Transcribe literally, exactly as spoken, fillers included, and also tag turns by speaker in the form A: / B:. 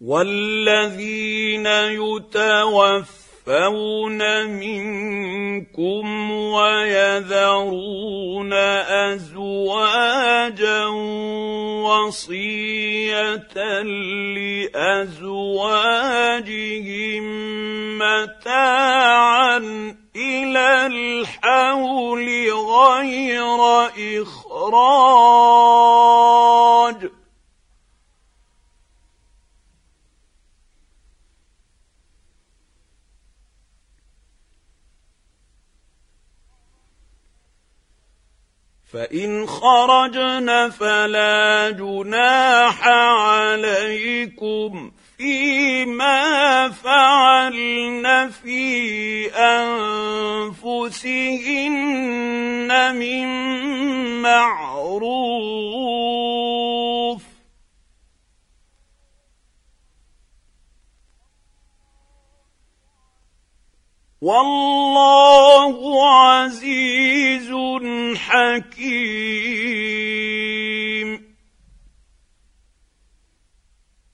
A: والذين يتوفون منكم ويذرون أزواجا وصية لأزواجهم متاعا إلى الحول غير إخراج فإن خرجن فلا جناح عليكم فيما فعلن في أنفسهن من معروف والله عزيز حكيم.